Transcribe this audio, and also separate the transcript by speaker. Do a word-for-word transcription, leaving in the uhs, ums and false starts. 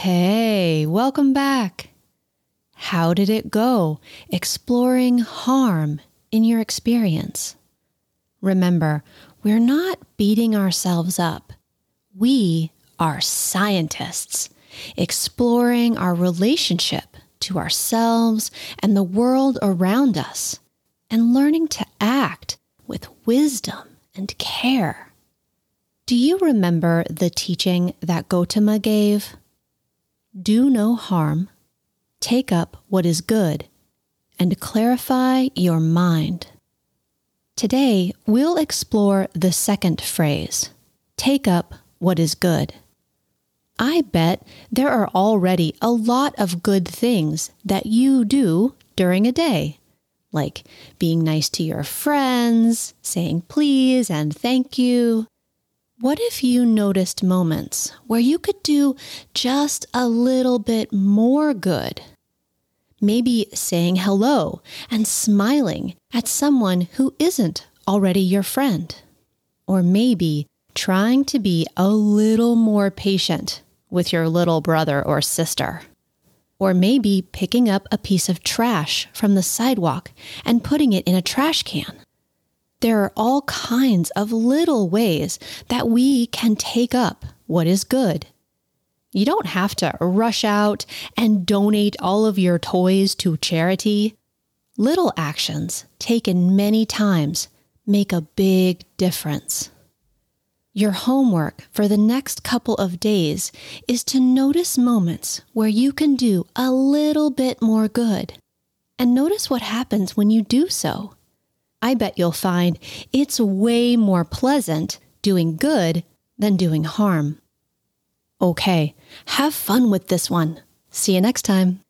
Speaker 1: Hey, welcome back. How did it go exploring harm in your experience? Remember, we're not beating ourselves up. We are scientists exploring our relationship to ourselves and the world around us and learning to act with wisdom and care. Do you remember the teaching that Gautama gave? Do no harm, take up what is good, and clarify your mind. Today, we'll explore the second phrase, take up what is good. I bet there are already a lot of good things that you do during a day, like being nice to your friends, saying please and thank you. What if you noticed moments where you could do just a little bit more good? Maybe saying hello and smiling at someone who isn't already your friend. Or maybe trying to be a little more patient with your little brother or sister. Or maybe picking up a piece of trash from the sidewalk and putting it in a trash can. There are all kinds of little ways that we can take up what is good. You don't have to rush out and donate all of your toys to charity. Little actions taken many times make a big difference. Your homework for the next couple of days is to notice moments where you can do a little bit more good. And notice what happens when you do so. I bet you'll find it's way more pleasant doing good than doing harm. Okay, have fun with this one. See you next time.